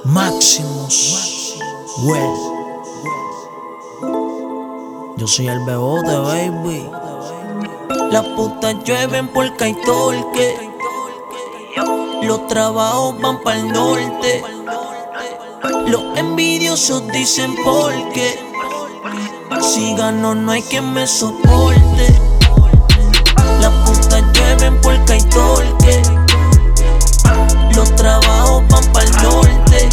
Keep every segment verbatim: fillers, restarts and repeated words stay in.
Maximus Well. Yo soy el bebote, baby. Las putas llueven por Caitorque. Los trabajos van pa'l norte. Los envidiosos dicen porque si gano no hay quien me soporte. Las putas llueven por Caitorque. Los trabajos van pa'l norte.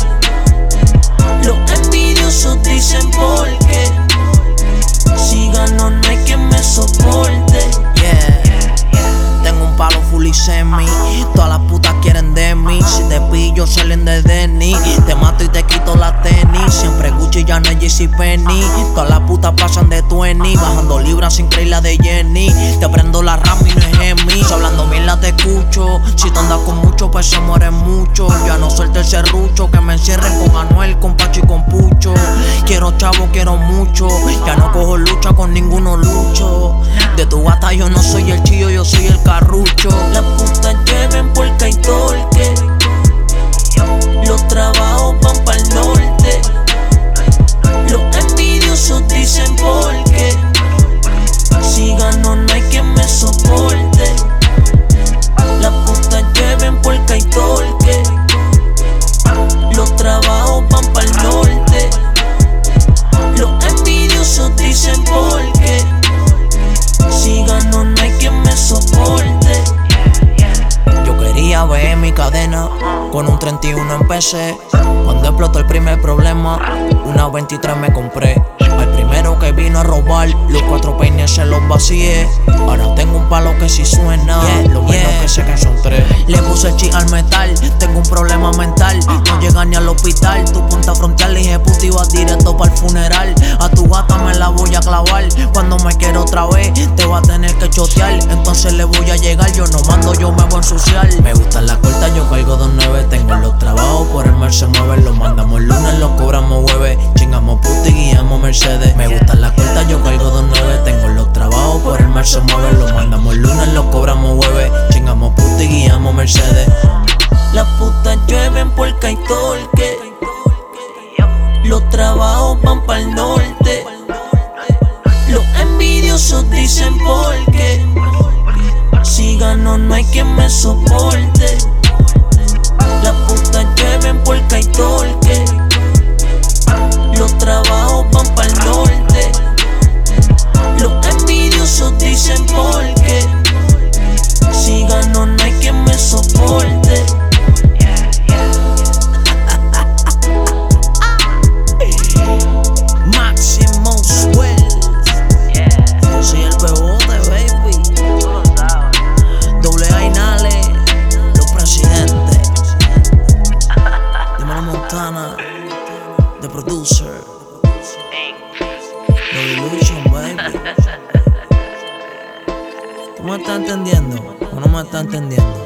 Los envidiosos dicen porque si gano no hay quien me soporte. Yeah. Tengo un palo full y semi. Todas las putas quieren de mí. Si te pillo salen de Denny. Te mato y te quito la tenis. Siempre Gucci, ya no es JCPenney. Todas las putas pasan de veinte. Bajando libras sin creer la de Jenny. Te prendo la RAM y no es en mí. Si hablando mierda te escucho. Si te andas con mucho pues se mueren mucho. Ya no suelto el serrucho. Que me encierren con Anuel, con Pacho y con Pucho. Quiero chavo, quiero mucho. Ya no cojo lucha con ninguno lucho. De tu gata yo no soy el chillo, yo soy el carrucho. Las putas llueven por Caitorque. Los trabajos van pa'l norte. Los envidiosos dicen porque si gano no hay quien me soporte. Las putas llueven por Caitorque. Los trabajos van pa'l norte. Los envidiosos dicen porque si gano no hay quien me soporte. Yo quería ver mi cadena con un treinta y uno empecé. Cuando explotó el primer problema, una veintitrés me compré. Al primero que vino a robar, los cuatro peines se los vacié. Ahora tengo un palo que si suena, yeah, lo menos yeah. que sé que son tres. Le puse el chi al metal, tengo un problema mental. No llega ni al hospital, tu punta frontal. Le dije puta y vas directo para el funeral. A tu gata me la voy a clavar. Cuando me quiero otra vez, te va a tener que chotear. Entonces le voy a llegar, yo no mando, yo me voy a ensuciar. Me gustan las cortas, yo cargo dos nueve. Tengo los trabajos, por el mar se mueve. Los mandamos el lunes, los cobramos jueves. Chingamos puta y guiamos Mercedes. Me gustan las cortas, yo cargo dos nueve. Tengo los trabajos, por el mar se mueve. Los mandamos el lunes, los cobramos jueves. Chingamos puta y guiamos Mercedes. Las putas llueven por Caitorque. Los trabajos van pa'l norte. Los envidiosos dicen porque si gano no hay quien me soporte. Las putas llueven por Caitorque. Los trabajos van pa'l norte. Los envidiosos dicen porque si gano no hay quien me soporte. Maximus Well. Yo soy el bebote, baby. Doble A y Nale, los presidentes. Dímelo Montana, the producer. No Illusion, baby. ¿Tú me estás entendiendo o no me estás entendiendo?